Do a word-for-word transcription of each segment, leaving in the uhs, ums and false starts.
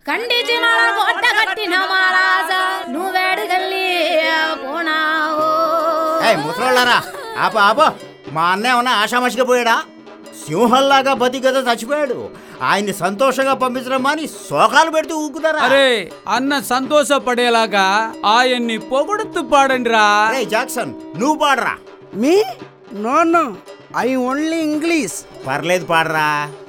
ఖండించిన గొడ్డ కట్టిన మహారాజా నువ్వేడుకెళ్ళి పోనావు. ముసలోళ్ళారా ఆప ఆప, మా అన్న ఏమన్నా ఆషామాషిగా పోయాడా? సింహంలాగా బతికదా చచ్చిపోయాడు. ఆయన్ని సంతోషంగా పంపించడం అని శోకాలు పెడుతూ ఊకుతారా? అరే అన్న సంతోషపడేలాగా ఆయన్ని పొగుడుతూ పాడండి రా. జాక్సన్ నువ్వు పాడరా. Me no no I only English. పర్లేదు పాడరా.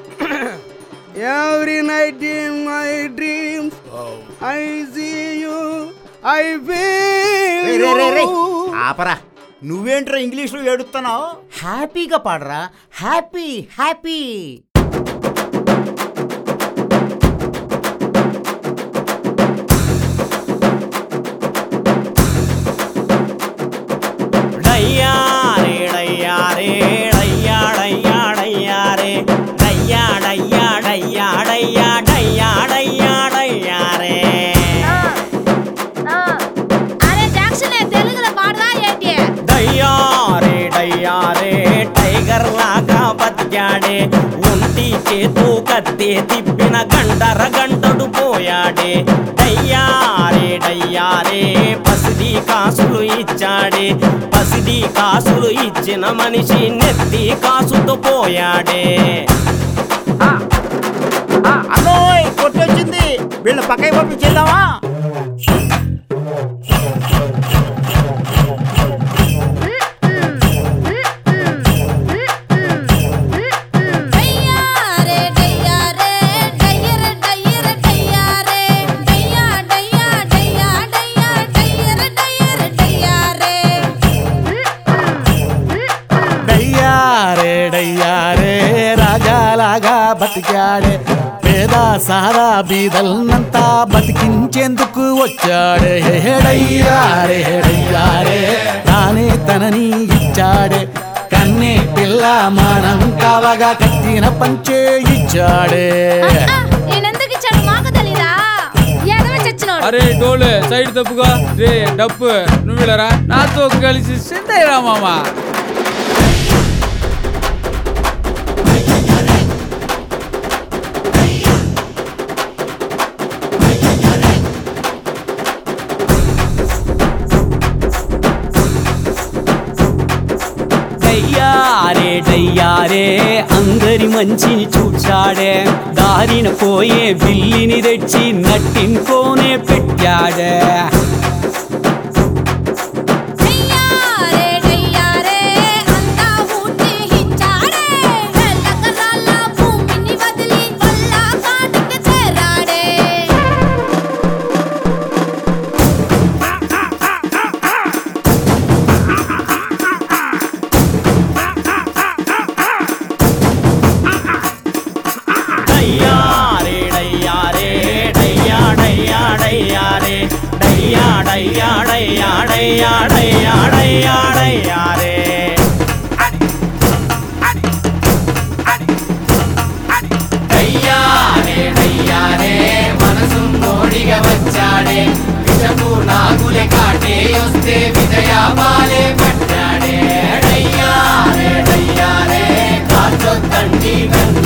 Every night in my dreams I see you, I feel you. ఆపరా, నువ్వేంట్రా ఇంగ్లీష్లో ఏడుస్తున్నావు? హ్యాపీగా పాడరా. Happy happy. ఒంటి చేతూ కత్తే తిప్పిన గంటర గంటడు పోయాడే. డయ్యారే డయ్యారే పసిడి కాసులు ఇచ్చాడే. పసిడి కాసులు ఇచ్చిన మనిషి నెత్తి కాసుతో పోయాడే. అన్నోయ్ కొట్టొచ్చింది, వీళ్ళ పక్కకి పంపించేద్దామా? రాజాలాగా బతికాడే, పేద సారా బీదల్నంతా బతికించేందుకు వచ్చాడే. హేడయ్యారే హేడయ్యారే తానే తనని ఇచ్చాడే. కన్నే పిల్ల మానం కావగా కట్టిన పంచే ఇచ్చాడే. అరే డోలే సైడ్ తప్పుగా రే డప్పు నువ్వు వెళ్ళరా నాతో కలిసి సిందయ్యరా మామా. డయ్యారే డయ్యారే అందరి మంచిని చూచాడే. దారిన పోయే బిల్లిని తెచ్చి నట్టింకోనే పెట్టాడే. మనసు మోడిగా వచ్చాడే. విషపు నాగులే కాటే వస్తే విజయా బాలే పట్టాడే. డయ్యారే డయ్యారే కాచొద్దండి